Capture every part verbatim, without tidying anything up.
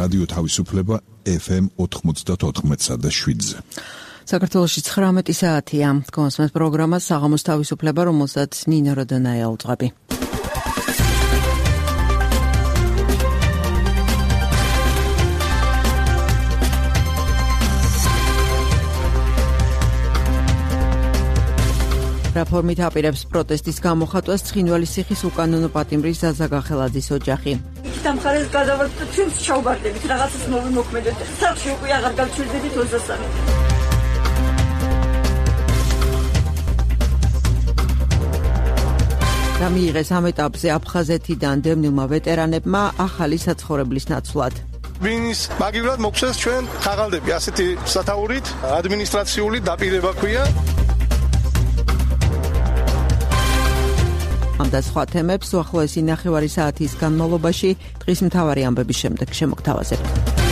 რადიო თავისუფლება ეფ ემ ოთხმოცდაოთხ და შვიდზე. საქართველოში ცხრამეტი საათია. კონსმეთ პროგრამა საღამოს თავისუფლება, რომელსაც ნინა როდონაია უძღვები. რაფორმით აპირებს პროტესტის გამოხატვას ცხინვალის ციხის უკანონო პატიმრის ზაზა გახელაძის ოჯახი. დამხარეს გადავარდეთ ჩვენს ჩაუბარდებით, რაღაცას მოვიმოქმედეთ. სახში უკვე აღარ გავჩერდებით ოცდასამი. გამიიღეს ამ ეტაპზე აფხაზეთიდან დევნილმა ვეტერანებმა ახალი საცხოვრებლის ნაცვლად. ვინის მაგივრად მოგცეს ჩვენ ხაღალდები ასეთი სათაურით, ადმინისტრაციული დაპირება ქვია. ამ და სხვა თემებს უახლოესი ნახევარი საათის განმავლობაში დღის მთავარი ამბების შემდეგ შემოგთავაზებთ.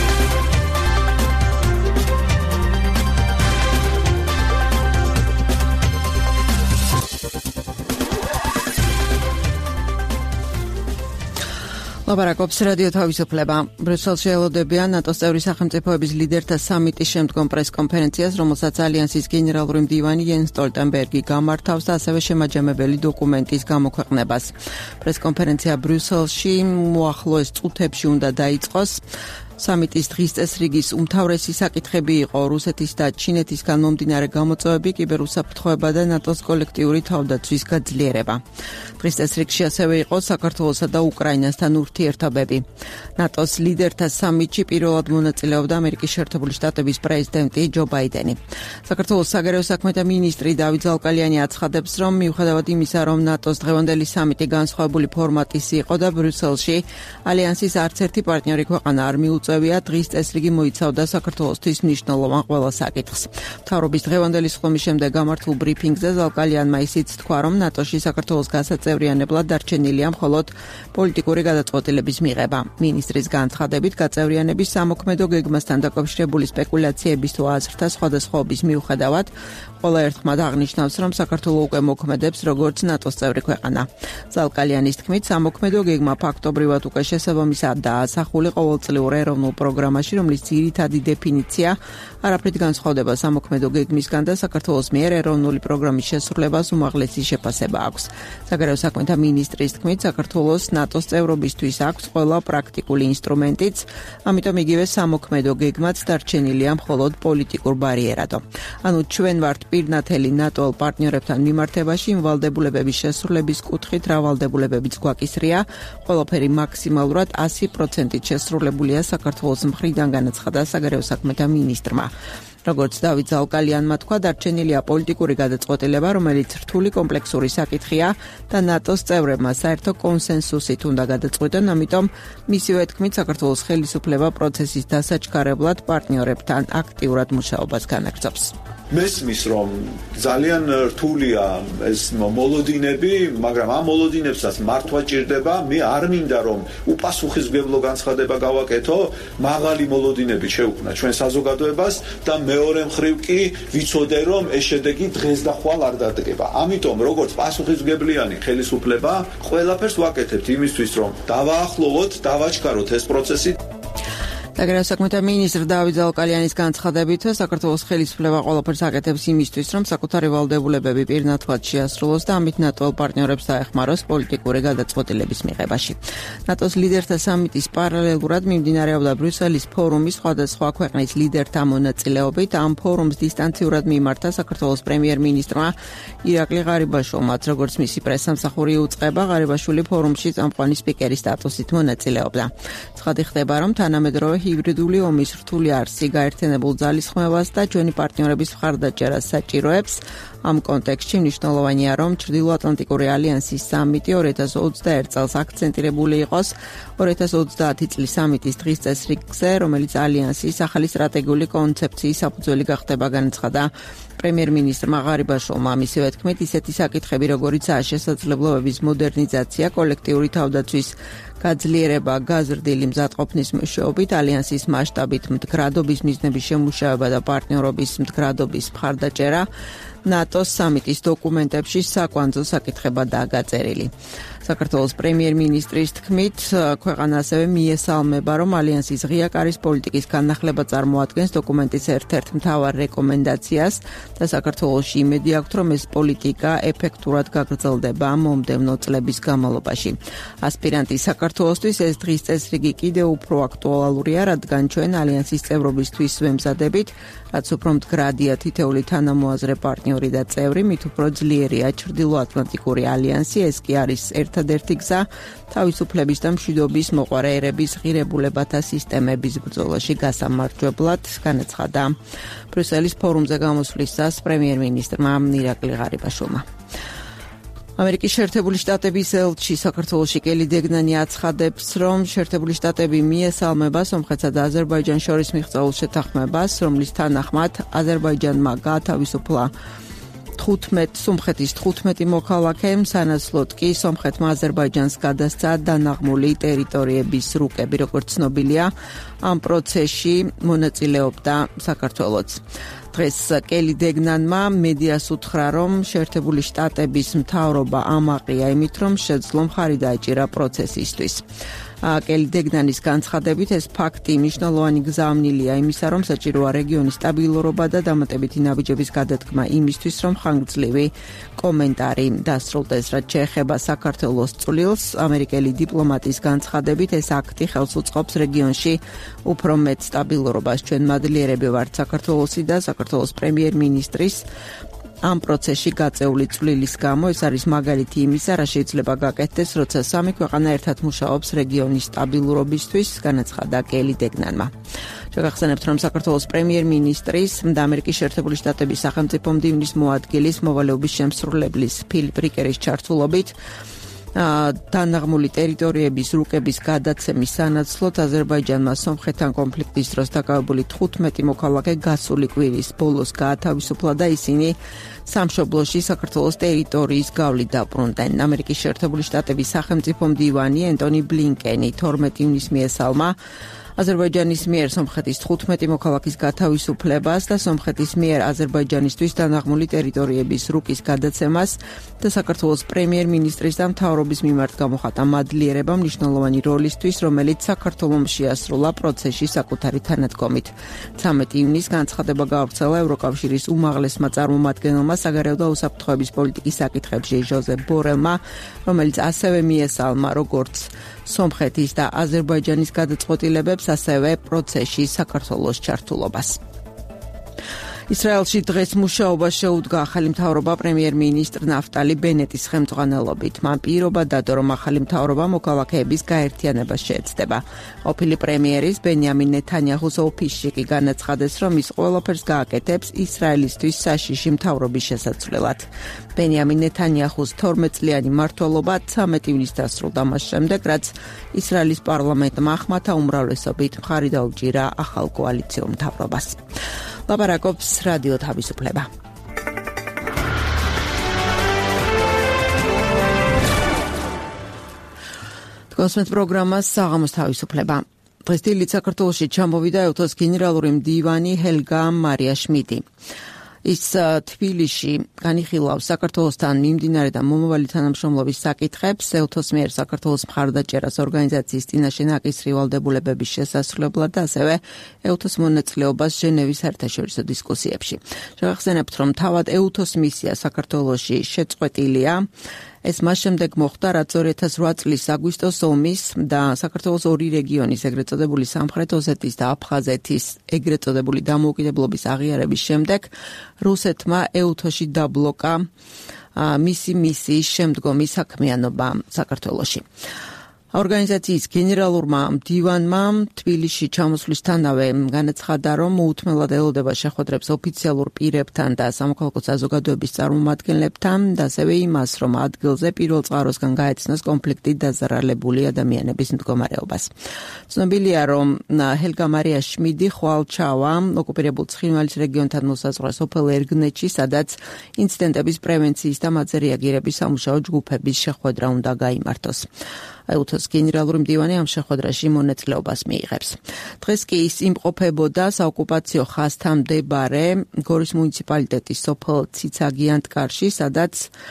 ლაპარაკობს რადიო თავისუფლება. ბრიუსელში ელოდებიან ნატოს წევრი სახელმწიფოების ლიდერთა სამიტის შემდგომ პრესკონფერენციას, რომელსაც ალიანსის გენერალური მდივანი იენს სტოლტენბერგი გამართავს და ასევე შემაჯამებელი დოკუმენტის გამოქვეყნებას. პრესკონფერენცია ბრიუსელში უახლოეს წუთებში უნდა დაიწყოს. სამიტის დღის წესრიგის უმთავრესი საკითხები იყო რუსეთის და ჩინეთისგან მომდინარე გამოწვევები, კიბერუსაფრთხოება და ნატოს კოლექტიური თავდაცვის გაძლიერება. დღის წესრიგში ასევე იყო საქართველოსა და უკრაინასთან ურთიერთობები. ნატოს ლიდერთა სამიტში პირველად მონაწილეობდა ამერიკის შეერთებული შტატების პრეზიდენტი ჯო ბაიდენი. საქართველოს საგარეო საქმეთა მინისტრი დავით ზალკალიანი აცხადებს, რომ მიუხედავად იმისა, რომ ნატოს დღევანდელი სამიტი განსხვავებული ფორმატის იყო და ბრიუსელში ალიანსის არც ერთი პარტნიორი ქვეყანა არ მიუწევია, დღის წესრიგი მოიცავდა საქართველოსთვის მნიშვნელოვან ყველა საკითხს. მთავრობის დღევანდელი სხდომის შემდეგ გამართულ ბრიფინგზე ზალკალიანმა ისიც თქვა, რომ ნატოში საქართველოს გასაწევრიანებლად დარჩენილია მხოლოდ პოლიტიკური გადაწყვეტილების მიღება. მინისტრის განცხადებით, გაწევრიანების სამოქმედო გეგმასთან დაკავშირებული სპეკულაციების თუ აზრთა სხვადასხვაობის მიუხედავად, ყველა ერთხმად აღნიშნავს, რომ საქართველო უკვე მოქმედებს როგორც ნატოს წევრი ქვეყანა. ზალკალიანის თქმით, სამოქმედო გეგმა ფაქტობრივად უკვე შესაბამისად დაასახული ყოველწლიურ ეროვნულ პროგრამაში, რომლის ძირითადი დეფინიცია არაფრით განსხვავდება სამოქმედო გეგმისგან და საქართველოს მიერ ეროვნული პროგრამის შესრულებას უმაღლესი შეფასება აქვს. საგარეო საქმეთა მინისტრის თქმით, საქართველოს ნატოს წევრობისთვის აქვს ყველა პრაქტიკული ინსტრუმენტიც, ამიტომ იგივე სამოქმედო გეგმაც დარჩენილია მხოლოდ პოლიტიკურ ბარიერადო. ანუ ჩვენ ვართ პირნათელი ნატო პარტნიორებთან მიმართებაში იმ ვალდებულებების შესრულების კუთხით, რა ვალდებულებებიც გვაკისრია, ყველაფერი მაქსიმალურად ასი პროცენტით შესრულებულია საქართველოს მხრიდან, განაცხადა საგარეო საქმეთა მინისტრმა. როგორც დავით ზალკალიანმა თქვა, დარჩენილია პოლიტიკური გადაწყვეტილება, რომელიც რთული კომპლექსური საკითხია და ნატოს წევრებმა საერთო კონსენსუსით უნდა გადაწყვეტონ, ამიტომ მისივე თქმით, საქართველოს ხელისუფლება პროცესის დასაჩქარებლად პარტნიორებთან აქტიურად მუშაობას განაგრძობს. მესმის, რომ ძალიან რთულია ეს მოლოდინები, მაგრამ ამ მოლოდინებსაც მართვა ჭირდება. მე არ მინდა, რომ უპასუხისმგებლო განცხადება გავაკეთო, მაღალი მოლოდინები შეუქმნა ჩვენ საზოგადოებას და მეორე მხრივ კი ვიცოდე, რომ ეს შედეგი დღეს და ხვალ არ დადგება. ამიტომ, როგორც პასუხისმგებლიანი ხელისუფლება, ყველაფერს ვაკეთებთ იმისთვის, რომ დავაახლოვოთ, დავაჩქაროთ ეს პროცესი. საგარეო საქმეთა მინისტრ დავით ზალკალიანის განცხადებით, საქართველოს ხელისუფლება ყველაფერს აკეთებს იმისთვის, რომ საკუთარი ვალდებულებები პირნათლად შეასრულოს და ამით ნატო პარტნიორებს დაეხმაროს პოლიტიკური გადაწყვეტილების მიღებაში. ნატოს ლიდერთა სამიტის პარალელურად მიმდინარეობდა ბრიუსელის ფორუმის სხვადასხვა ქვეყნის ლიდერთა მონაწილეობით. ამ ფორუმს დისტანციურად მიმართა საქართველოს პრემიერ-მინისტრმა ირაკლი ღარიბაშვილმა, როგორც მისი პრესამსახური უწყება, ღარიბაშვილი ფორუმში წამყვანი სპიკერის სტატუსით მონაწილეობდა. ცხადი ხდება, რომ თანამედროვე ჰიბრიდული ომის რთული არსი გაერთიანებულ ძალისხმევას და ჩვენი პარტნიორების მხარდაჭერას საჭიროებს. ამ კონტექსტში მნიშვნელოვანია, რომ ჩრდილოატლანტიკური ალიანსის სამიტი ორი ათას ოცდაერთი წელს აქცენტირებული იყოს ორი ათას ოცდაათი წლის სამიტის დღის წესრიგზე, რომელიც ალიანსის ახალი სტრატეგიული კონცეფციის საფუძველი გახდება, განაცხადა პრემიერ-მინისტრმა ღარიბაშვილმა. მისივე თქმით, ისეთი საკითხები, როგორიცაა შესაძლებლობების მოდერნიზაცია, კოლექტიური თავდაცვის გაძლიერება, გაზრდილი მზადყოფნის მეშვეობით, ალიანსის მასშტაბით მდგრადობის მიზნების შემუშავება და პარტნიორობის მდგრადობის მხარდაჭერა ნატოს სამიტის დოკუმენტებში საკვანძო საკითხებადაა გაწერილი. საქართველოს პრემიერ-მინისტრის თქმით, ქვეყანა ასევე მიესალმება, რომ ალიანსის ღია კარის პოლიტიკის განახლება წარმოადგენს დოკუმენტის ერთ-ერთ მთავარ რეკომენდაციას და საქართველოში იმედი აქვთ, რომ ეს პოლიტიკა ეფექტურად გაგრძელდება მომდევნო წლების განმავლობაში. ასპირანტი საქართველოსთვის ეს დღის წესრიგი კიდევ უფრო აქტუალურია, რადგან ჩვენ ალიანსის წევრობისთვის ვემზადებით, რაც უფრო მდგრადია თითეული თანამოაზრე პარტნიორი და წევრი, მით უფრო ძლიერია ჩრდილოატლანტიკური ალიანსი, ეს კი არის ერთადერთი გზა თავისუფლების და მშვიდობის მოყვარე ერების ღირებულებათა სისტემების ბრძოლაში გასამარჯვებლად, განაცხადა ბრიუსელის ფორუმზე გამოსვლისას პრემიერ-მინისტრმა ირაკლი ღარიბაშვილმა. ამერიკის შეერთებული შტატების ელჩი საქართველოში კელი დეგნანი აცხადებს, რომ შეერთებული შტატები მიესალმება სომხეთსა და აზერბაიჯანს შორის მიღწეულ შეთანხმებას, რომლის თანახმად აზერბაიჯანმა გაათავისუფლა თხუთმეტ სომხეთის თხუთმეტი მოქალაქე, სანაცვლოდ კი სომხეთმა აზერბაიჯანს გადასცა დანაღმული ტერიტორიების რუკები, როგორც ცნობილია, ამ პროცესში მონაწილეობდა საქართველოც. დღეს კელი დეგნანმა მედიას უთხრა, რომ შეერთებული შტატების მთავრობა ამაყია იმით, რომ შეძლო მხარი დაეჭირა პროცესისთვის. კელი დეგნანის განცხადებით, ეს ფაქტი მნიშვნელოვანი გზავნილია იმისა, რომ საჭიროა რეგიონის სტაბილურობა და დამატებითი ნაბიჯების გადადგმა იმისთვის, რომ ხანგრძლივი კომენტარი დასრულდეს, რაც შეეხება საქართველოს წვლილს. ამერიკელი დიპლომატის განცხადებით, ეს აქტი ხელს უწყობს რეგიონში უფრო მეტ სტაბილურობას. ჩვენ მადლიერები ვართ საქართველოსი და საქართველოს პრემიერ-მინისტრის ამ პროცესში გაწეული წვლილის გამო. ეს არის მაგალითი იმისა, რა შეიძლება გაკეთდეს, როცა სამი ქვეყანა ერთად მუშაობს რეგიონის სტაბილურობისთვის, განაცხადა კელი დეგნანმა. შეგახსენებთ, რომ საქართველოს პრემიერ-მინისტრის და ამერიკის შეერთებული შტატების სახელმწიფო მდივნის მოადგილის მოვალეობის შემსრულებლის ფილიპ რიკერის ჩართულობით დანაღმული ტერიტორიების რუკების გადაცემის სანაცვლოდ აზერბაიჯანმა სომხეთთან კონფლიქტის დროს დაკავებული თხუთმეტი მოქალაქე გასული კვირის ბოლოს გაათავისუფლა და ისინი სამშობლოში საქართველოს ტერიტორიის გავლით დაბრუნდნენ. ამერიკის შეერთებული შტატების სახელმწიფო მდივანი ენტონი ბლინკენი თორმეტი ივნისს მიესალმა აზერბაიჯანის მიერ სომხეთის თხუთმეტი მოქალაქის გათავისუფლებას და სომხეთის მიერ აზერბაიჯანისთვის დანაღმული ტერიტორიების რუკის გადაცემას და საქართველოს პრემიერ-მინისტრის და მთავრობის მიმართ გამოხატა მადლიერება მნიშვნელოვანი როლისთვის, რომელიც საქართველოს შეასრულა პროცესში საკუთარი თანადგომით. ცამეტი ივნისს განცხადება გაავრცელა ევროკავშირის უმაღლესმა წარმომადგენელმა საგარეო და უსაფრთხოების პოლიტიკის საკითხებში ჟოზეფ ბორელმა, რომელიც ასევე მიესალმა როგორც სომხეთის და აზერბაიჯანის გადაწყვეტილებებს, ასევე პროცესში საქართველოს ჩართულობას. ისრაელში დღეს მუშაობა შეუდგა ახალი მთავრობა პრემიერ-მინისტრ ნაფტალი ბენეტის ხელმძღვანელობით. მან პირობა დადო, რომ ახალი მთავრობა მოქალაქეების გაერთიანებას შეეცდება. ყოფილი პრემიერის ბენიამინ ნეთანიაჰუს ოფისში კი განაცხადეს, რომ ის ყველაფერს გააკეთებს ისრაელისთვის საშიში მთავრობის შესაცვლელად. ბენიამინ ნეთანიაჰუს თორმეტწლიანი მმართველობა ცამეტი ივნისს დასრულდა მას შემდეგ, რაც ისრაელის პარლამენტმა ახმათა უმრავლესობით მხარი დაუჭირა ახალ კოალიციურ მთავრობას. ლაპარაკობს რადიო თავისუფლება. გასმენთ პროგრამას საღამოს თავისუფლება. დღეს დილით საქართველოში ჩამოვიდა ევთოს გენერალური მდივანი ჰელგა მარია შმიდი. ის თბილისში განიხილავს საქართველოსთან მიმდინარე და მომავალი თანამშრომლობის საკითხებს, ევთოს მიერ საქართველოს მხარდაჭერას ორგანიზაციის წინაშე ნაკისრი ვალდებულებების შესასრულებლად და ასევე ევთოს მონაწილეობას ჟენევის საერთაშორისო დისკუსიებში. შევახსენებთ, რომ თავად ევთოს მისია საქართველოში შეწყვეტილია. ეს მას შემდეგ მოხდა, რაც ორი ათას ოთხ წლის აგვისტოს ომის და საქართველოს ორი რეგიონის, ეგრეთ წოდებული სამხრეთ ოსეთის და აფხაზეთის ეგრეთ წოდებული დამოუკიდებლობის აღიარების შემდეგ რუსეთმა ევთოში დაბლოკა მისი მისიის შემდგომი საქმიანობა საქართველოში. ორგანიზაციის გენერალურმა მდივანმა თბილისში ჩამოსვლისთანავე განაცხადა, რომ მოუთმელად ელოდება შეხვედრებს ოფიციალურ პირებთან და სამოქალაქო საზოგადოების წარმომადგენლებთან და ასევე იმას, რომ ადგილზე პირველ წყაროსგან გაეცნოს კონფლიქტით დაზარალებული ადამიანების მდგომარეობას. ცნობილია, რომ ჰელგა მარია შმიდი ხვალ ჩავა ოკუპირებულ ცხინვალის რეგიონთან მოსაზღვრე სოფელ ერგნეთში, სადაც ინციდენტების პრევენციის და მათზე რეაგირების სამუშაო ჯგუფების შეხვედრა უნდა გაიმართოს. ევთოს გენერალური მდივანი ამ შეხვედრაში მონაწილეობას მიიღებს. დღეს კი ის იმყოფებოდა საოკუპაციო ხაზთან მდებარე გორის მუნიციპალიტეტის სოფელ ციცაგიანტკარში, სადაც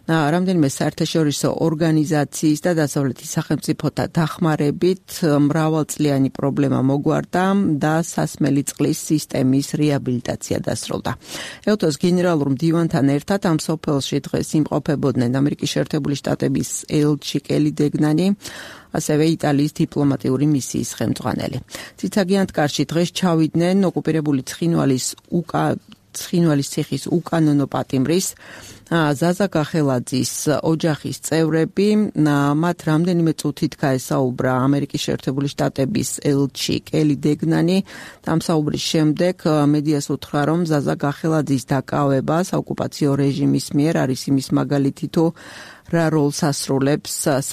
რამდენიმე საერთაშორისო ორგანიზაციის და დასავლეთის სახელმწიფოთა დახმარებით მრავალწლიანი პრობლემა მოგვარდა და სასმელი წყლის სისტემის რეაბილიტაცია დასრულდა. ეუთოს გენერალურ მდივანთან ერთად ამ სოფელში დღეს იმყოფებოდნენ ამერიკის შეერთებული შტატების ელჩი კელი დეგნანი, ასევე იტალიის დიპლომატიური მისიის ხელმძღვანელი. ციცაგიანთკარში დღეს ჩავიდნენ ოკუპირებული ცხინვალის უკა ცხინვალის ციხის უკანონო პატიმრის ზაზა გახელაძის ოჯახის წევრები. მათ რამდენიმე წუთით გაესაუბრა ამერიკის შეერთებული შტატების ელჩი კელი დეგნანი. დამსაუბრის შემდეგ მედიას უთხრა, რომ ზაზა გახელაძის დაკავება საოკუპაციო რეჟიმის მიერ არის იმის მაგალითი, თუ რა როლს ასრულებს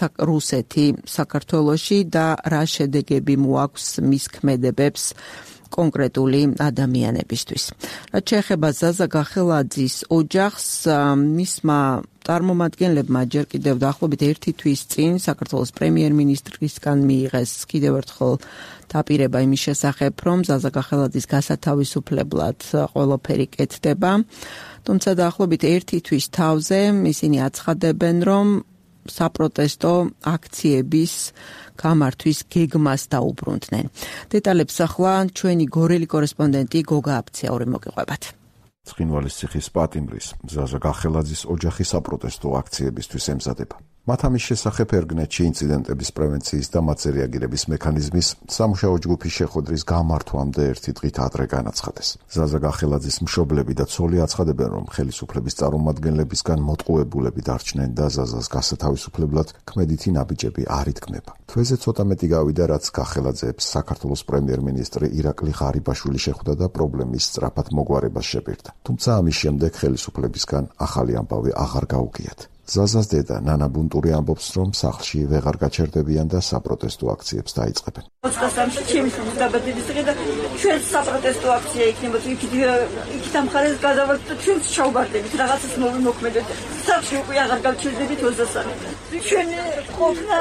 რუსეთი საქართველოში და რა შედეგები მოაქვს მის ქმედებებს კონკრეტული ადამიანებისთვის. რაც შეეხება ზაზა გახელაძის ოჯახს, მისმა წარმომადგენლებმა ჯერ კიდევ დაახლოებით ერთი თვის წინ საქართველოს პრემიერ-მინისტრისგან მიიღეს კიდევ ერთხელ დაპირება იმის შესახებ, რომ ზაზა გახელაძის გასათავისუფლებლად ყველაფერი კეთდება. თუმცა დაახლოებით ერთი თვის თავზე ისინი აცხადებენ, რომ საპროტესტო აქციების გამართვის გეგმას დაუბრუნდნენ. დეტალებს ახლა ჩვენი გორელი კორესპონდენტი გოგა აფციაური მოგიყვებათ. ცხინვალის ციხის პატიმრის ზაზა გახელაძის ოჯახი საპროტესტო აქციებისთვის ემზადება. მათ ამის შესახებ ერგნეთში ინციდენტების პრევენციის და მათზე რეაგირების მექანიზმის სამუშაო ჯგუფის შეხვედრის გამართვამდე ერთი დღით ადრე განაცხადეს. ზაზა გახელაძის მშობლები და ცოლი აცხადებენ, რომ ხელისუფლების წარმომადგენლებისგან მოტყუებულები დარჩნენ და ზაზას გასათავისუფლებლად ქმედითი ნაბიჯები არ ითქმება. თვეზე ცოტა მეტი გავიდა, რაც გახელაძეებს საქართველოს პრემიერ-მინისტრი ირაკლი ღარიბაშვილი შეხვდა და პრობლემის სწრაფად მოგვარებას შეპირდა. თუმცა ამის შემდეგ ხელისუფლებისგან ახალი ამბავი აღარ გაუგიათ. ზაზას დედა ნანა ბუნტური ამბობს, რომ სახლში ვეღარ გაჩერდებიან და საპროტესტო აქციებს დაიწყებენ. ოცდასამში ჩემი შვილის დაბადების დღე და ჩვენ საპროტესტო აქცია იქნებოდა. იქით იქით ამ ხარეს გადავართ და ჩვენც ჩავბარდებით, რაღაცას მოვიმოქმედოთ. სახლში უკვე აღარ გავჩერდებით ოცდასამი. ჩვენ ყოფნა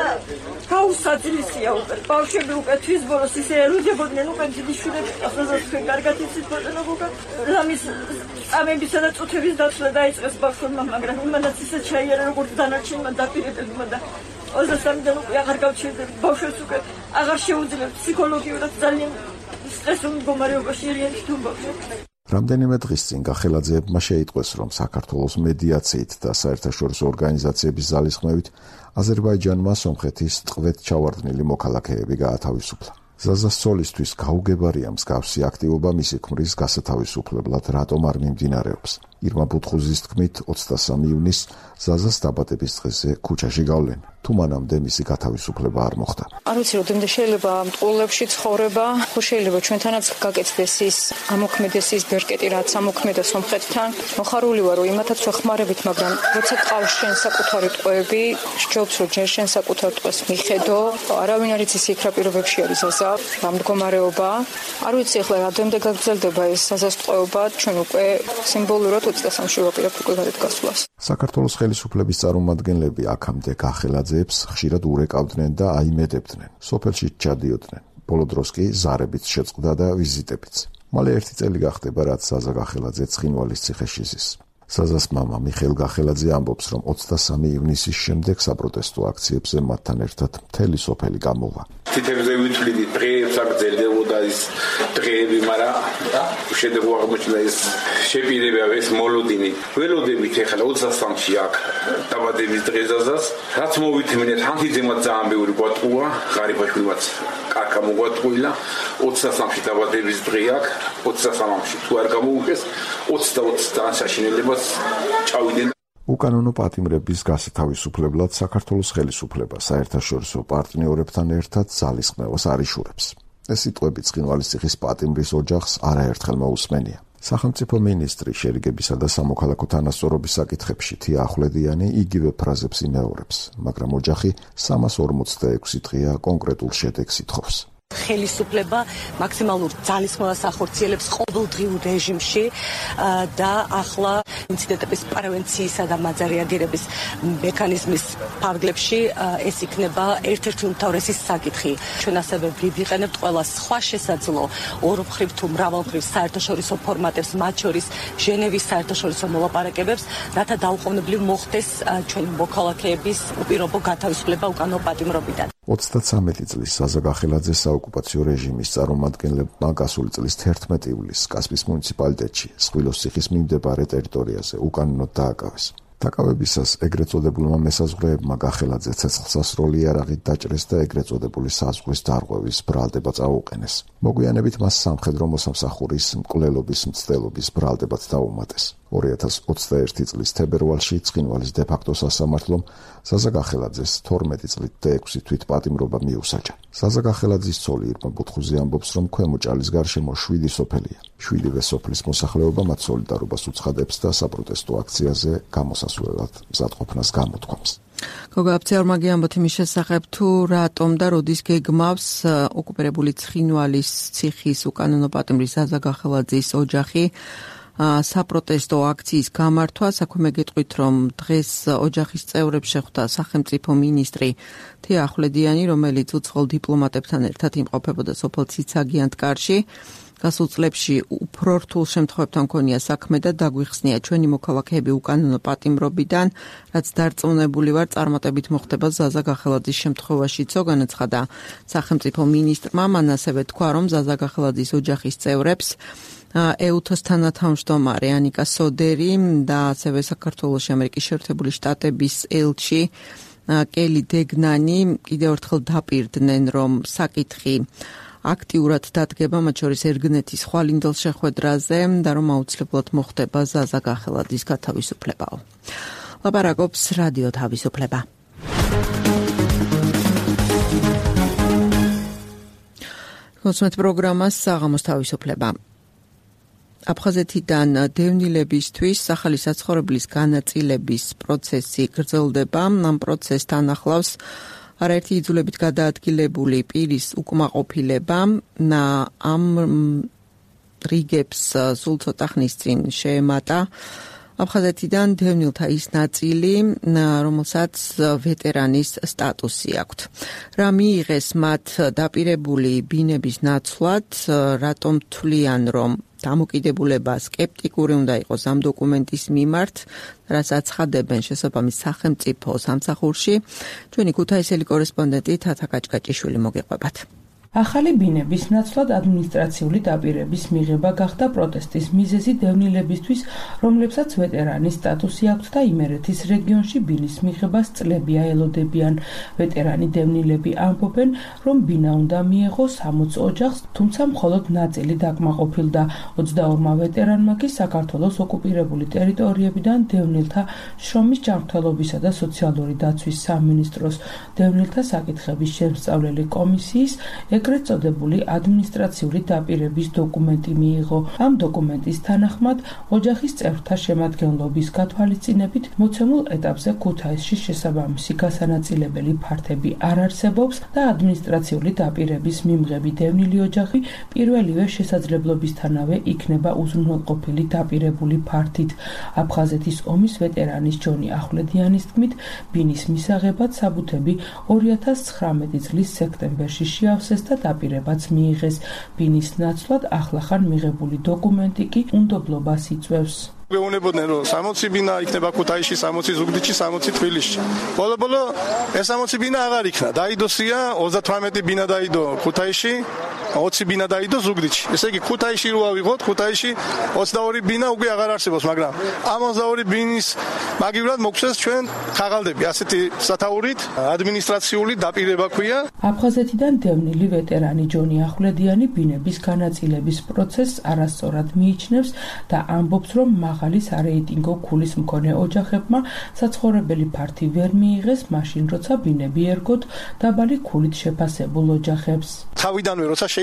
გაუსაძლისია უკვე. ბავშვები უკვე თვის ბოლოს ისე ელოდებოდნენ, უკვე დიდი შვილები ყავდა თქვენ კარგად იცით ბატონო გოგა. რამის წამებისა და წუთების დაცვა დაიწყეს ბავშვებმა, მაგრამ იმანაც ისე ჩაიარა, როგორც დანარჩენმა დაპირებებმა და ოცდასამიდან უკვე აღარ გავჩერდებით. ბავშვებს უკვე აღარ შეუძლებთ ფსიქოლოგიურად ძალიან სტრესულ მდგომარეობაში ერიან თვითონ ბავშვები. რამდენიმე დღის წინ გახელაძეებმა შეიტყვეს, რომ საქართველოს მედიაციით და საერთაშორისო ორგანიზაციების ძალისხმევით აზერბაიჯანმა სომხეთის ტყვედ ჩავარდნილი მოქალაქეები გაათავისუფლა. ზაზას ცოლისთვის გაუგებარია მსგავსი აქტივობა მისი ქმრის გასათავისუფლებლად რატომ არ მიმდინარეობს. ირმა ბუთხუზის თქმით, ოცდასამი ივნისს ზაზას დაბადების დღეზე ქუჩაში გავლენ. თუ მანამდე მისი გათავისუფლება არ მოხდა. არ ვიცი, რამდენად შეიძლება მტყუილებში ცხოვრება, ხო შეიძლება ჩვენთანაც გაკეთდეს ის ამოქმედეს ის ბერკეტი, რაც ამოქმედა სომხეთთან. მოხარული ვარ, რომ იმათაც ვეხმარებით, მაგრამ როცა ყავს შენ საკუთარი ტყვეები, სჯობს რომ ჯერ შენ საკუთარ ტყვეს მიხედო. არავინ არ იცის იქ რა პირობებში არის ზაზა, რა მდგომარეობა. არ ვიცი ახლა რამდენად გაგრძელდება ეს ზაზას ტყვეობა, ჩვენ უკვე სიმბოლურად ოცდასამში ვაპირებთ უკვე გარეთ გასვლას. საქართველოს ხელისუფლების წარმომადგენლები აქამდე გახელაძეებს ხშირად ურეკავდნენ და აიმედებდნენ. სოფელში ჩადიოდნენ. ბოლო დროს კი ზარებით შეწყდა და ვიზიტებიც. მალე ერთი წელი გახდება, რაც ზაზა გახელაძე ცხინვალის ციხეში ზის. ზაზას მამა მიხეილ გახელაძე ამბობს, რომ ოცდასამი ივნისის შემდეგ საპროტესტო აქციებზე მათთან ერთად მთელი სოფელი გამოვა. თითებზე ვიტყვიდი დღეებს აგრძელდებოდა ის დღეები, მაგრამ შედეგო აღმოჩნდა ეს შეპირება, ეს მოლოდინი. ველოდებით ახლა ოცდასამში აქ დაბადების დღე ზაზას, რაც მოვითმინეთ, ანთიძემაც ძალიან ბევრი გვატყუა, ღარიბაშვილმაც კარგა მოგვატყუილა. ოცდასამში დაბადების დღე აქ, ოცდასამში თუ არ გამოუშვეს, ოცდაოთხ საშინელებას ჩავიდნენ. უკანონო პატიმრების გასათავისუფლებლად საქართველოს ხელისუფლება საერთაშორისო პარტნიორებთან ერთად ძალისხმევას არ იშურებს. ეს სიტყვები ცხინვალის ციხის პატიმრის ოჯახს არაერთხელ მოусმენია. სახელმწიფო მინისტრი შერიგებისა და სამოქალაქო თანასწორობის საკითხებში თია ახვლედიანი იგივე ფრაზებს იმეორებს, მაგრამ ოჯახი სამას ორმოცდაექვსი დღეა კონკრეტულ შედეგს ითხოვს. ხელისუფლება მაქსიმალურ ძალისხმევას ახორციელებს ყოველდღიურ რეჟიმში და ახლა ინციდენტების პრევენციისა და მათზე რეაგირების მექანიზმის ფარგლებში ეს იქნება ერთ-ერთი უმთავრესი საკითხი. ჩვენ ასევე ვიყენებთ ყველა სხვა შესაძლო ორმხრივ თუ მრავალმხრივ საერთაშორისო ფორმატებს, მათ შორის ჟენევის საერთაშორისო მოლაპარაკებებს, რათა დაუყოვნებლივ მოხდეს ჩვენი მოქალაქეების უპირობო გათავისუფლება უკანონო პატიმრობიდან. ოცდათვრამეტი წლის ზაზა გახელაძე საოკუპაციო რეჟიმის წარმომადგენლებმა გასული წლის თერთმეტი ივლისს კასპის მუნიციპალიტეტში სხვილოს ციხის მიმდებარე ტერიტორიაზე უკანონოდ დააკავეს. დაკავებისას ეგრეთ წოდებულმა მესაზღვრეებმა გახელაძე ცეცხლსასროლი იარაღით დაჭრეს და ეგრეთ წოდებული საზღვრის დარღვევის ბრალდება წაუყენეს. მოგვიანებით მას სამხედრო მოსამსახურის მკვლელობის მცდელობის ბრალდებაც დაუმატეს. ორი ათას ოცდაერთი წლის თებერვალში ცხინვალის დე-ფაქტო სასამართლომ ზაზა გახელაძეს თორმეტი წლით და ექვსი თვით პატიმრობა მიუსაჯა. ზაზა გახელაძის ცოლი ირმა ბუთხუზი ამბობს, რომ ქვემო ჭალის გარშემო შვიდი სოფელია. შვიდივე სოფლის მოსახლეობა მათ სოლიდარობას უცხადებს და საპროტესტო აქციაზე გამოსასვლელად მზადყოფნას გამოთქვამს. გოგო აფცეორმაგი ამბობთ იმის შესახებ, თუ რატომ და როდის გეგმავს ოკუპირებული ცხინვალის ციხის უკანონო პატიმრის ზაზა გახელაძის ოჯახი საპროტესტო აქციის გამართვას. აქვე გეტყვით, რომ დღეს ოჯახის წევრებს შეხვდა სახელმწიფო მინისტრი თია ახვლედიანი, რომელიც უცხოელ დიპლომატებთან ერთად იმყოფებოდა სოფელ ციცაგიანთკარში. გასულ წლებში უფრო რთულ შემთხვევებთან მქონია საქმე და დაგვიხსნია ჩვენი მოქალაქეები უკანონო პატიმრობიდან, რაც დარწმუნებული ვარ წარმატებით მოხდება ზაზა გახელაძის შემთხვევაშიცო, განაცხადა სახელმწიფო მინისტრმა. მან ასევე თქვა, რომ ზაზა გახელაძის ოჯახის წევრებს ეუთოს თანათავმჯდომარე ანიკა სოდერი და ასევე საქართველოში ამერიკის შეერთებული შტატების ელჩი კელი დეგნანი კიდევ ერთხელ დაპირდნენ, რომ საკითხი აქტიურად დადგება მათ შორის ერგნეთის ხვალინდელ შეხვედრაზე და რომ აუცილებლად მოხდება ზაზა გახელაძის გათავისუფლებაო. ლაპარაკობს რადიო თავისუფლება. გოსმეთ პროგრამას საღამოს თავისუფლება. აფხაზეთიდან დევნილებისთვის ახალი საცხოვრებლის განაწილების პროცესი გრძელდება. ამ პროცესთან ახლავს არაერთი იძულებით გადაადგილებული პირის უკმაყოფილება. ამ რიგებს სულ ცოტა ხნის წინ შეემატა აფხაზეთიდან დევნილთა ის ნაწილი, რომელსაც ვეტერანის სტატუსი აქვთ. რა მიიღეს მათ დაპირებული ბინების ნაცვლად, რატომ თვლიან, რომ დამოკიდებულება სკეპტიკური უნდა იყოს ამ დოკუმენტის მიმართ, რაც აცხადებენ შესაბამის სახელმწიფო სამსახურში. ჩვენი ქუთაისელი კორესპონდენტი თათა კაჭკაჭიშვილი მოგეყვებათ. ახალი ბინების ნაცვლად ადმინისტრაციული დაპირების მიღება გახდა პროტესტის მიზეზი დევნილებისთვის, რომლებსაც ვეტერანის სტატუსი აქვთ და იმერეთის რეგიონში ბინის მიღებას წლები აელოდებიან. ვეტერანი დევნილები ამბობენ, რომ ბინა უნდა მიეღოს სამოც ოჯახს, თუმცა მხოლოდ ნაწილი დაკმაყოფილდა. ოცდაორმა ვეტერანმა კი საქართველოს ოკუპირებული ტერიტორიებიდან დევნილთა შრომის ჯანმრთელობისა და სოციალური დაცვის სამინისტროს დევნილთა საკითხების შემსწავლელი კომისიის ეგრეთ წოდებული ადმინისტრაციული დაპირების დოკუმენტი მიიღო. ამ დოკუმენტის თანახმად ოჯახის წევრთა შემადგენლობის გათვალისწინებით მოცემულ ეტაპზე ქუთაისში შესაბამისი გასანაწილებელი ფართები არ არსებობს და ადმინისტრაციული დაპირების მიმღები დევნილი ოჯახი პირველივე შესაძლებლობისთანავე იქნება უზრუნველყოფილი დაპირებული ფართით. აფხაზეთის ომის ვეტერანის ჯონი ახვლედიანის თქმით, ბინის მისაღებად საბუთები ორი ათას ცხრამეტი წლის სექტემბერში შეავსეს და დაპირებაც მიიღეს. ბინის ნაცვლად ახლახან მიღებული დოკუმენტი კი უნდობლობას იწვევს. გეუნებოდნენ, რომ სამოცი ბინა იქნება ქუთაისში, სამოცი ზუგდიდში, სამოცი თბილისში. ბოლო-ბოლო ეს სამოცი ბინა აღარ იქნა. დაიდოსია ოცდათვრამეტი ბინა დაიდო ქუთაისში, ოცი ბინა დაიდო ზუგდიდში. ესე იგი ქუთაისში რო ავიღოთ, ქუთაისში ოცდაორი ბინა უკვე აღარ არსებობს, მაგრამ ამ ოცდაორი ბინის მაგივრად მოგვცეს ჩვენ ხაღალდები, ასეთი სათაურით ადმინისტრაციული დაპირება ქვია. აფხაზეთიდან დევნილი ვეტერანი ჯონი ახვლედიანი ბინების განაწილების პროცესს არასწორად მიიჩნევს და ამბობს, რომ მაღალი სარეიტინგო ქულის მქონე ოჯახებმა საცხოვრებელი ფართი ვერ მიიღეს, მაშინ როცა ბინები ერგოთ დაბალი ქულით შეფასებულ ოჯახებს. თავიდანვე როცა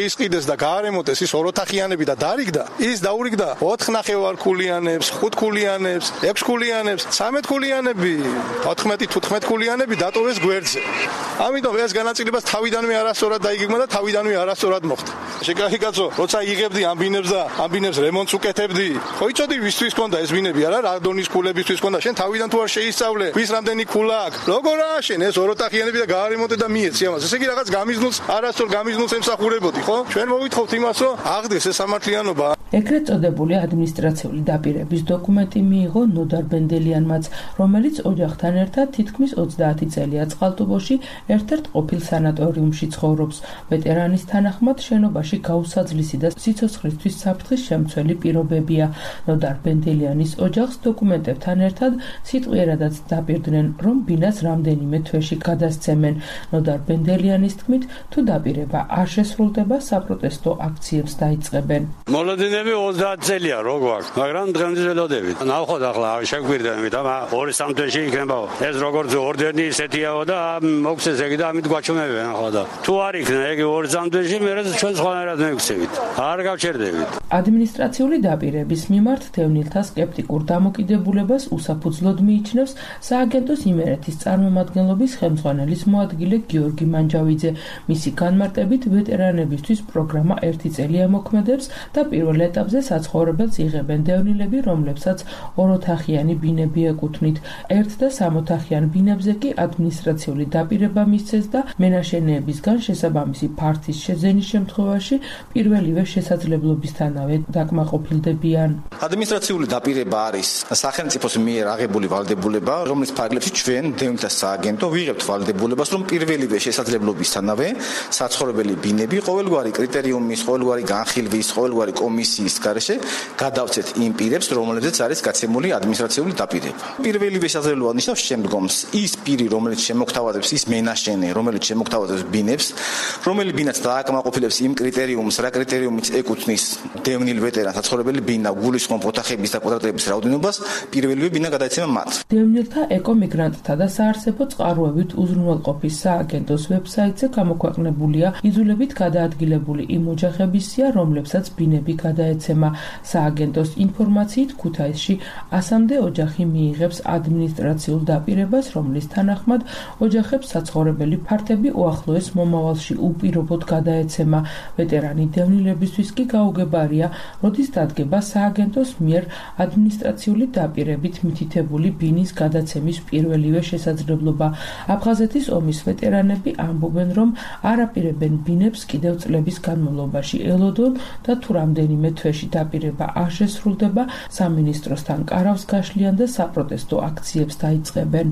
შეისყიდეს და გაარემონტეს ის ოროთახიანები და დარიგდა, ის დაურიგდა ოთხ ნახევარქულიანებს, ხუთქულიანებს, ექვსქულიანებს, ცამეტქულიანები, ოთხმეტი თუთხმეტქულიანები დატოვეს გვერდზე. ამიტომ ეს განაწილებას თავიდანვე არასწორად დაიგეგმა და თავიდანვე არასწორად მოხდა. შეკრახი კაცო, როცა იღებდი ამ ბინებს და ამ ბინებს რემონტს უკეთებდი, ხო იცოდი ვისთვის ქონდა ეს ბინები არა, რა დონის ქულებისთვის ქონდა, შენ თავიდან თუ არ შეისწავლე, ვის რამდენი ქულა აქვს, როგორ ააშენ ეს ოროთახიანები და გაარემონტე და მიეცი ამას. ესე იგი რაღაც გამიზნულს, არასწორ გამიზნულს ემსახურებოდი, ხო? ჩვენ მოვითხავთ იმას, რომ აღდგეს ეს სამართლიანობა. ეგრეთ წოდებული ადმინისტრაციული დაპირების დოკუმენტი მიიღო ნოდარ ბენდელიანმაც, რომელიც ოჯახთან ერთად თითქმის ოცდაათი წელია წყალტუბოში ერთ-ერთ ყოფილ სანატორიუმში ცხოვრობს. ვეტერანის თანახმად შენობაში გაუსაძლისი და სიცოცხლისთვის საფრთხის შემცველი პირობებია. ნოდარ ბენდელიანის ოჯახს დოკუმენტებთან ერთად სიტყვიერადაც დაპირდნენ, რომ ბინას რამდენიმე თვეში გადასცემენ. ნოდარ ბენდელიანის თქმით, თუ დაპირება არ შესრულდება, საპროტესტო აქციებს დაიწყებენ. მოლოდინები ოცდაათი წელია რო გვაქვს, მაგრამ დღემდე ველოდებით. ნახოთ ახლა შეგვირდებით, ამა ორი სამ თვეში იქნება. ეს როგორც ორდენი ისეთიაო და მოგცეს ეგ და ამით გვაჩვენებენ ახლა და თუ არ იქნა ეგ ორი სამ თვეში მე ჩვენ სხვანაირად მივიქცევით. არ გავჩერდებით. ადმინისტრაციული დაპირების მიმართ დევნილთა სკეპტიკურ დამოკიდებულებას უსაფუძვლოდ მიიჩნევს სააგენტოს იმერეთის წარმომადგენლობის ხელმძღვანელის მოადგილე გიორგი მანჯავიძე. მისი განმარტებით ვეტერანებისთვის პროგრამა ერთი წელი ამოქმედებს და პირველ ეტაპზე საცხოვრებელს იღებენ დევნილები, რომლებსაც ოროთახიანი ბინები ეკუთვნით. ერთ და სამოთახიან ბინებზე კი ადმინისტრაციული დაპირება მისცეს და მენაშენეებისგან შესაბამისი ფართის შეძენის შემთხვევაში პირველივე შესაძლებლობისთანავე დაკმაყოფილდებიან. ადმინისტრაციული დაპირება არის სახელმწიფოს მიერ აღებული ვალდებულება, რომლის ფარგლებში ჩვენ დევნილთა სააგენტო ვიღებთ ვალდებულებას, რომ პირველივე შესაძლებლობისთანავე საცხოვრებელი ბინები ყოველგვარი კრიტერიუმის, ყოველგვარი განხილვის, ყოველგვარი კომისიის გარეშე გადავცეთ იმ პირებს, რომლებზეც არის გაცემული ადმინისტრაციული დაპირება. პირველივე შესაძლებლობა ნიშნავს შემდგომს, ის პირი, რომელიც შემოგთავაზებს, ის მენაშენე, რომელიც შემოგთავაზებს ბინებს, რომელი ბინაც დააკმაყოფილებს იმ კრიტერიუმს, რა კრიტერიუმიც ეკუთვნის დევნილ ვეტერანს საცხოვრებელი ბინა, გულისხმობ ოთახების და კვადრატების რაოდენობას, პირველივე ბინა გადაეცემა მათ. დევნილთა ეკომიგრანტთა და საარსებო წყაროებით უზრუნველყოფის სააგენტოს ვებსაიტზე გამოქვეყნებულია იძულებით გადაადგილებული იმ ოჯახების სია, რომლებსაც ბინები გადაეცემა. სააგენტოს ინფორმაციით ქუთაისში ასამდე ოჯახი მიიღებს ადმინისტრაციულ დაპირებას, რომლის თანახმად ოჯახებს საცხოვრებელი ფართები უახლოეს მომავალში უპირობოდ გადაეცემა. ვეტერანი დევნილებისთვის კი გაუგებარია, როდის დადგება სააგენტოს მიერ ადმინისტრაციული დაპირებით მითითებული ბინის გადაცემის პირველივე შესაძლებლობა. აფხაზეთის ომის ვეტერანები ამბობენ, რომ არ აპირებენ ბინებს კიდევ წლების განმავლობაში ელოდონ და თუ რამდენიმე თვეში დაპირება არ შესრულდება, სამინისტროსთან კარავს გაშლიან და საპროტესტო აქციებს დაიწყებენ.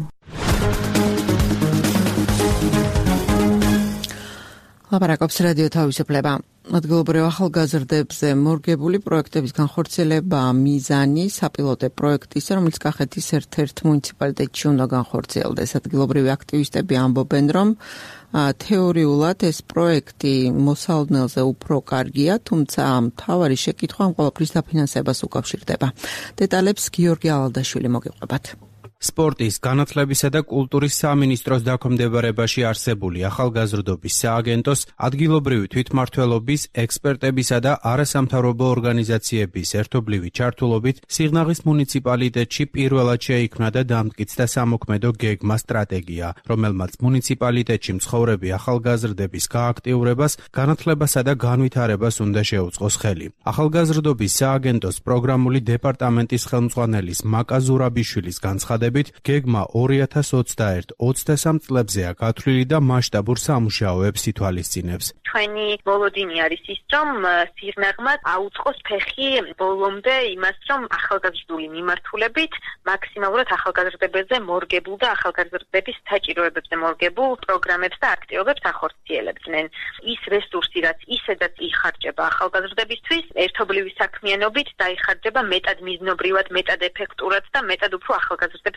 ლაპარაკობს რადიო თავისუფლება. ადგილობრივ ახალგაზრდებზე მორგებული პროექტების განხორციელება მიზანი საპილოტე პროექტისა, რომელიც კახეთის ერთ-ერთ მუნიციპალიტეტში უნდა განხორციელდეს. ადგილობრივი აქტივისტები ამბობენ, რომ თეორიულად ეს პროექტი მოსალოდნელზე უფრო კარგია, თუმცა მთავარი შეკითხვა ამ ყველაფრის დაფინანსებას უკავშირდება. დეტალებს გიორგი ალალდაშვილი მოგიყვებათ. სპორტის, განათლებისა და კულტურის სამინისტროს დაქვემდებარებაში არსებული ახალგაზრდობის სააგენტოს ადგილობრივი თვითმმართველობის, ექსპერტებისა და არასამთავრობო ორგანიზაციების ერთობლივი ჩართულობით სიღნაღის მუნიციპალიტეტში პირველად შეიქმნა და დამტკიცდა სამოქმედო გეგმა სტრატეგია, რომელმაც მუნიციპალიტეტში მცხოვრები ახალგაზრდების გააქტიურებას, განათლებასა და განვითარებას უნდა შეუწყოს ხელი. ახალგაზრდობის სააგენტოს პროგრამული დეპარტამენტის ხელმძღვანელის მაკა ზურაბიშვილის განცხადებით, გეგმა ორი ათას ოცდაერთ ოცდასამ წლებზეა გათვლილი და მასშტაბურ სამუშაოებს ითვალისწინებს. ჩვენი მოლოდინი არის ის, რომ სიღნაღმა აუწყოს ფეხი ბოლომდე იმას, რომ ახალგაზრდული მიმართულებით მაქსიმალურად ახალგაზრდებებზე მორგებულ და ახალგაზრდების საჭიროებებზე მორგებულ პროგრამებს და აქტივობებს ახორციელებდნენ. ის რესურსი, რაც ისედაც იხარჯება ახალგაზრდებისთვის, ერთობლივი საქმიანობით დაიხარჯება მეტად მიზნობრივად, მეტად ეფექტურად და მეტად უფრო ახალგაზრდებს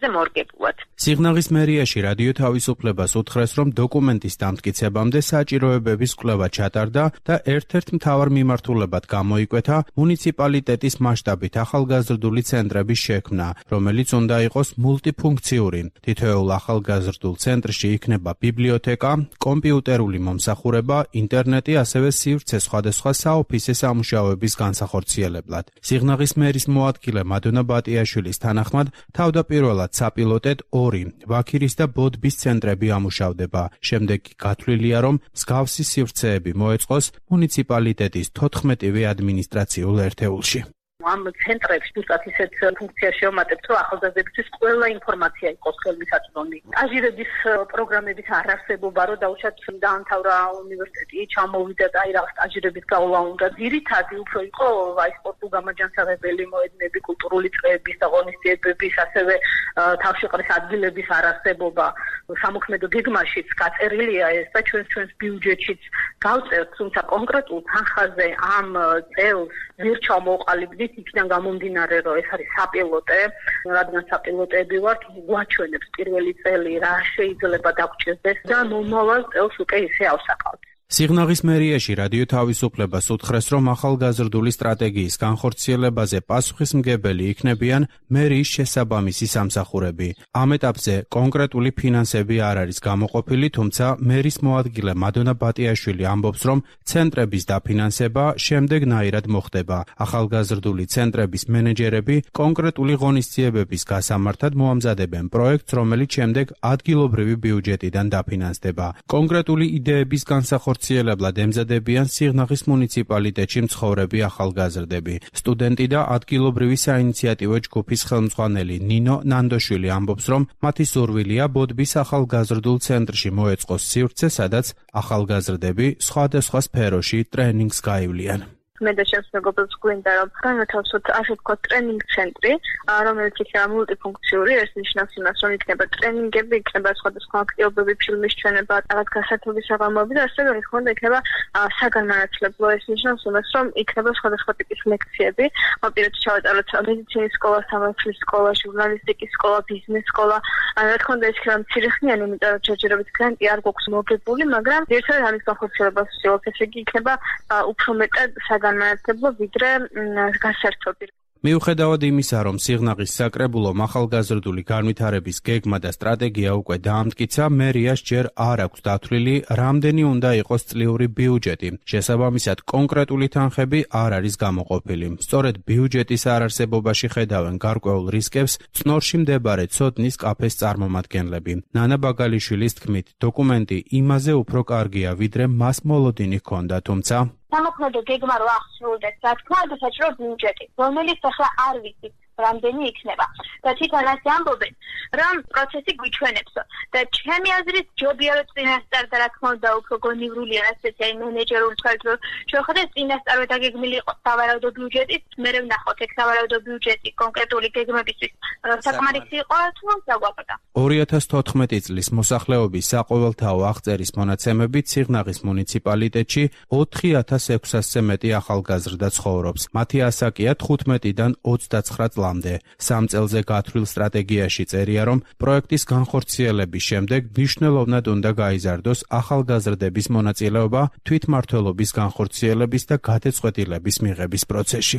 სახეებზე მორგებულად. სიღნაღის მერიაში რადიო თავისუფლებას უთხრეს, რომ დოკუმენტის დამტკიცებამდე საჭიროებების კვლევა ჩატარდა და ერთ-ერთ მთავარ მიმართულებად გამოიკვეთა მუნიციპალიტეტის მასშტაბით ახალგაზრდული ცენტრების შექმნა, რომელიც უნდა იყოს მულტიფუნქციური. თითოეულ ახალგაზრდულ ცენტრში იქნება ბიბლიოთეკა, კომპიუტერული მომსახურება, ინტერნეტი, ასევე სივრცე სხვადასხვა საოფისე სამუშაოების განსახორციელებლად. სიღნაღის მერის მოადგილე მადონა ბატიაშვილის თანახმად, თავდაპირველად საპილოტედ ორი ვაქირის და ბოდბის ცენტრები ამუშავდება. შემდეგ გათვლილია, რომ მსგავსი სივრცეები მოეწყოს მუნიციპალიტეტის თოთხმეტივე ადმინისტრაციულ ერთეულში. ამ ცენტრებში თუნდაც ისეთ ფუნქციას შევმატებთ, რომ ახალგაზრდებისთვის ყველა ინფორმაცია იყოს ხელმისაწვდომი. სტაჟირების პროგრამების არარსებობა, რომ დაუშვათ დაამთავრა უნივერსიტეტი, ჩამოვიდა და აი რაღაც სტაჟირების გავლა უნდა. ძირითადი უფრო იყო აი სპორტულ გამაჯანსაღებელი მოედნები, კულტურული წრეების და ღონისძიებების, ასევე თავშეყრის ადგილების არარსებობა. სამოქმედო გეგმაშიც გაწერილია ეს და ჩვენს ჩვენს ბიუჯეტშიც გავწერთ, თუმცა კონკრეტულ თანხაზე ამ წელს ვერ ჩამოვყალიბდით იქიდან გამომდინარე, რომ ეს არის საპილოტე, რადგან საპილოტები ვართ, გვაჩვენებს პირველი წელი რა შეიძლება დაგჭირდეს და მომავალ წელს უკვე ისე ავსაყავთ. სიღნაღის მერიაში რადიო თავისუფლებას უთხრეს, რომ ახალგაზრდული სტრატეგიის განხორციელებაზე პასუხისმგებელი იქნებიან მერიის შესაბამისი სამსახურები. ამ ეტაპზე კონკრეტული ფინანსები არ არის გამოყოფილი, თუმცა მერის მოადგილე მადონა ბატიაშვილი ამბობს, რომ ცენტრების დაფინანსება შემდეგნაირად მოხდება. ახალგაზრდული ცენტრების მენეჯერები კონკრეტული ღონისძიებების გასამართად მოამზადებენ პროექტს, რომელიც შემდეგ ადგილობრივი ბიუჯეტიდან დაფინანსდება. კონკრეტული იდეების განსახორციელებლად ხორციელებლად ემზადებიან სიღნაღის მუნიციპალიტეტში მცხოვრები ახალგაზრდები. სტუდენტი და ადგილობრივი საინიციატივო ჯგუფის ხელმძღვანელი ნინო ნანდოშვილი ამბობს, რომ მათი სურვილია ბოდბის ახალგაზრდულ ცენტრში მოეწყოს სივრცე, სადაც ახალგაზრდები სხვადასხვა სფეროში ტრენინგს გაივლიან. მე და ჩემს მეგობრებს გვინდა რომ განათავსოთ ასე ვთქვათ ტრენინგ ცენტრი, რომელიც იქნება მულტიფუნქციური, ეს ნიშნავს იმას, რომ იქნება ტრენინგები, იქნება სხვადასხვა აქტივობები, ფილმის ჩვენება, რაღაც გასართობი საღამოები და ასევე რა თქმა უნდა იქნება საგანმანათლებლო, ეს ნიშნავს იმას, რომ იქნება სხვადასხვა ტიპის ლექციები, მოპირდეთ ჩავატაროთ მედიცინის სკოლა, სამართლის სკოლა, ჟურნალისტიკის სკოლა, ბიზნეს სკოლა, რა თქმა უნდა ეს იქნება მცირეხნიანი, იმიტომ რომ ჯერჯერობით გრანტი არ გვაქვს მოგებული, მაგრამ ერთად ამის განხორციელებას ვცდილობთ, ესე იგი იქნება უფრო მეტად განმანათლებლო ვიდრე გასართობი. მიუხედავად იმისა, რომ სიღნაღის საკრებულომ ახალგაზრდული განვითარების გეგმა და სტრატეგია უკვე დაამტკიცა, მერიას ჯერ არ აქვს დათვლილი, რამდენი უნდა იყოს წლიური ბიუჯეტი. შესაბამისად, კონკრეტული თანხები არ არის გამოყოფილი. სწორედ ბიუჯეტის არარსებობაში ხედავენ გარკვეულ რისკებს წნორში მდებარე ცოდნის კაფეს წარმომადგენლები. ნანა ბაგალიშვილის თქმით, დოკუმენტი იმაზე უფრო კარგია, ვიდრე მას მოლოდინი ჰქონდა, თუმცა სამოქმედო გეგმა რო აღსრულდეს, რა თქმა უნდა საჭირო ბიუჯეტი, რომელიც ახლა არ ვიცით რამდენი იქნება. და თვითონ ასე ამბობენ, რომ პროცესი გვიჩვენებს და ჩემი აზრით ჯობია რომ წინასწარ და რა თქმა უნდა უფრო გონივრულია ასეთი აი მენეჯერული თქვით რომ შეხედეთ წინასწარვე დაგეგმილი იყო სავარაუდო ბიუჯეტის, მე ვნახოთ ეგ სავარაუდო ბიუჯეტი კონკრეტული გეგმებისთვის საკმარისი იყო თუ საგვაკდა. ორი ათას თოთხმეტი წლის მოსახლეობის საყოველთაო აღწერის მონაცემებით სიღნაღის მუნიციპალიტეტში ოთხი ათას ექვსასზე მეტი ახალგაზრდა ცხოვრობს. მათი ასაკია თხუთმეტიდან ოცდაცხრა წლამდე. სამ წელზე გათვლილ სტრატეგიაში წერია, რომ პროექტის განხორციელების შემდეგ მნიშვნელოვნად უნდა გაიზარდოს ახალგაზრდების მონაწილეობა თვითმმართველობის განხორციელების და გადაწყვეტილების მიღების პროცესში.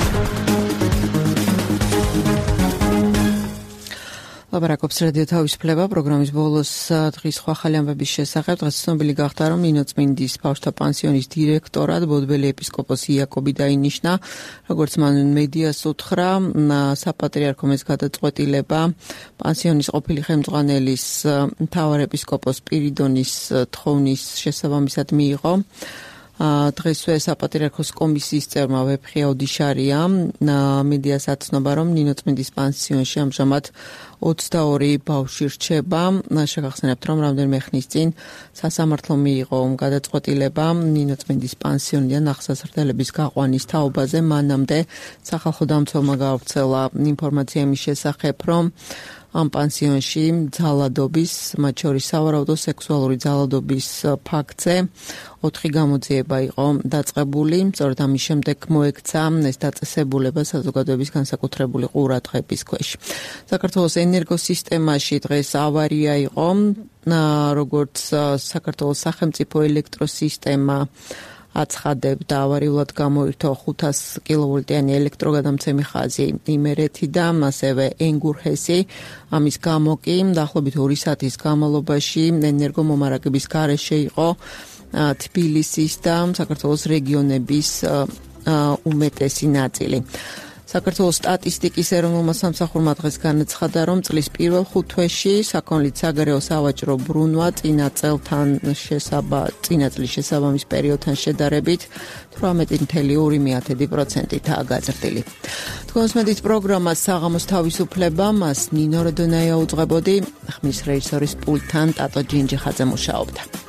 ლაბარაკობს რადიო თავისუფლება პროგრამის ბოლოს დღის სხვა ახალი ამბების შესახებ. დღეს ცნობილი გახდა, რომ ნინოწმინდის ბავშვთა პანსიონის დირექტორად ბოდბელი ეპისკოპოსი იაკობი დაინიშნა. როგორც მან მედიას უთხრა, საპატრიარქომ ეს გადაწყვეტილება პანსიონის ყოფილი ხელმძღვანელის მთავარ ეპისკოპოს პირიდონის თხოვნის შესაბამისად მიიღო. დღესვე საპატრიარქოს კომისიის წევრმა ვეფხია ოდიშარიამ მედიას აცნობა, რომ ნინოწმინდის პანსიონში ამჟამად ოცდაორი ბავშვი რჩება. შეგახსენებთ, რომ რამდენიმე ხნის წინ სასამართლომ მიიღო გადაწყვეტილება ნინოწმინდის პანსიონიდან ახსასრდელების გაყვანის თაობაზე. მანამდე სახალხო დამცველმა გაავრცელა ინფორმაცია იმის შესახებ, რომ ამ პანსიონში ძალადობის, მათ შორის სავარაუდო სექსუალური ძალადობის ფაქტზე ოთხი გამოძიება იყო დაწყებული. სწორედ ამის შემდეგ მოექცა ეს დაწესებულება საზოგადოების განსაკუთრებული ყურადღების ქვეშ. საქართველოს ენერგოსისტემაში დღეს ავარია იყო, როგორც საქართველოს სახელმწიფო ელექტროსისტემა აცხადებდა, ავარიულად გამოირთო ხუთას კილოვოლტიანი ელექტროგადამცემი ხაზი იმერეთიდან, ასევე ენგურჰესი. ამის გამო კი დაახლოებით ორი საათის განმავლობაში ენერგომომარაგების გარეშე იყო თბილისის და საქართველოს რეგიონების უმეტესი ნაწილი. საქართველოს სტატისტიკის ეროვნულმა სამსახურმა დღეს განაცხადა, რომ წლის პირველ ხუთვეში საქონლით საგარეო სავაჭრო ბრუნვა წინა წელთან შესაბა წინა წლის შესაბამის პერიოდთან შედარებით თვრამეტი ფاصლე ორი პროცენტითაა გაზრდილი. თქვენს მედიის პროგრამას საღამოს თავისუფლება მას ნინო როდონაია უძღვებოდი, ხმის რეჟისორის პულტთან ტატო ჯინჯიხაძე მუშაობდა.